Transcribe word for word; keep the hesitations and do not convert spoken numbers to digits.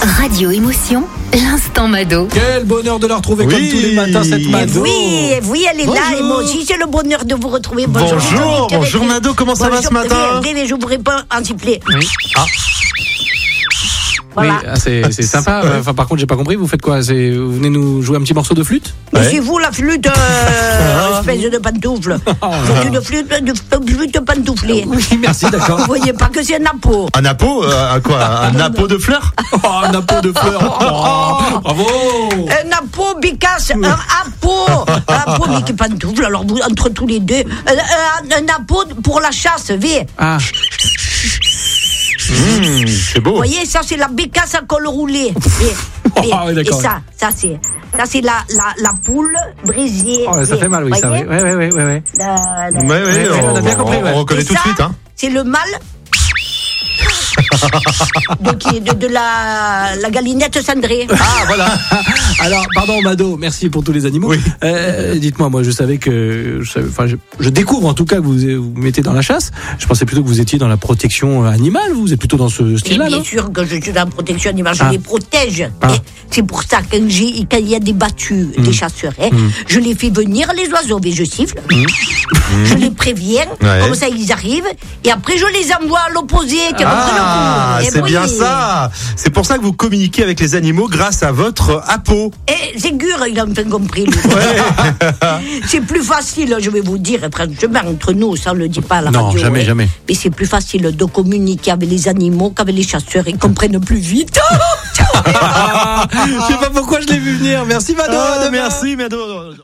Radio Émotion, l'instant Mado. Quel bonheur de la retrouver oui. comme tous les matins, cette Mado. Oui, oui, elle est bonjour. là, et moi aussi, j'ai le bonheur de vous retrouver. Bonjour, bonjour, bonjour Mado, comment ça bonjour, va ce matin? Bien, bien, je vous réponds en sifflet. Oui. Ah. Voilà. Oui, c'est, c'est sympa. Enfin, par contre, j'ai pas compris. Vous faites quoi? C'est, vous venez nous jouer un petit morceau de flûte? Mais ouais. C'est vous la flûte, euh, espèce de pantoufle. Oh, c'est une flûte, de flûte pantouflée. Oui, merci, d'accord. Vous voyez pas que c'est un napo. Un napo, euh, quoi? Un napo de fleurs? Oh, un napo de fleurs. Oh, bravo. Un napo bicasse, un apo, un apo mais qui pantoufle. Alors vous entre tous les deux, un, un, un napo pour la chasse, vie. Ah. Mmh, c'est beau. Vous voyez, ça c'est la bécasse à col roulé. Et, et, oh, oui, et ça, ça c'est, ça c'est la, la, la poule brisée. Oh, ça fait mal, oui, ça, oui, oui, oui, oui, oui. La, la... Ouais, ouais, on, on a bien compris. On, on reconnaît et tout ça, de suite, hein. C'est le mâle. de, qui, de, de la, la galinette cendrée. Ah voilà. Alors pardon Mado, merci pour tous les animaux. Oui. Euh, dites-moi, moi je savais que, je, savais, enfin, je, je découvre en tout cas que vous vous mettez dans la chasse. Je pensais plutôt que vous étiez dans la protection animale. Vous êtes plutôt dans ce style-là, bien non? sûr que je suis dans la protection animale. Je ah. les protège. Ah. C'est pour ça que quand, j'ai, quand il y a des battues, mmh. des chasseurs, hein, mmh. je les fais venir les oiseaux, mais je siffle. Mmh. Je les préviens, ouais. comme ça ils arrivent, et après je les envoie à l'opposé. Ah, c'est oui. bien ça. C'est pour ça que vous communiquez avec les animaux grâce à votre apo. Et Ségur, il a enfin compris. Ouais. C'est plus facile, je vais vous dire, franchement, entre nous, ça on ne le dit pas à la non, radio. Non, jamais, hein. jamais. Mais c'est plus facile de communiquer avec les animaux qu'avec les chasseurs. Ils comprennent plus vite. Je sais pas pourquoi je l'ai vu venir. Merci Mado. Ah, merci Mado.